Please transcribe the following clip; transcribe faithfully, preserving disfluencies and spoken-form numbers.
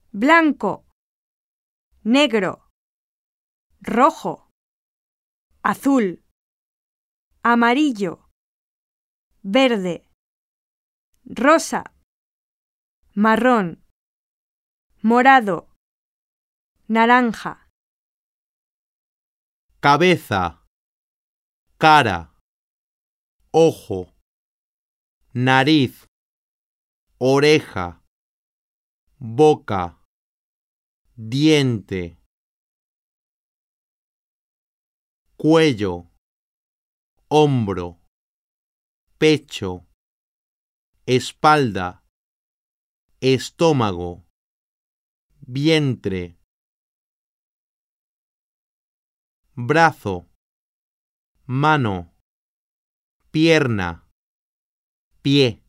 blanco, negro, rojo, azul, amarillo, verde, rosa, marrón, morado, naranja. Cabeza, cara, ojo, nariz, oreja, boca, diente, cuello, hombro, pecho, espalda, estómago, vientre, brazo, mano, pierna, pie.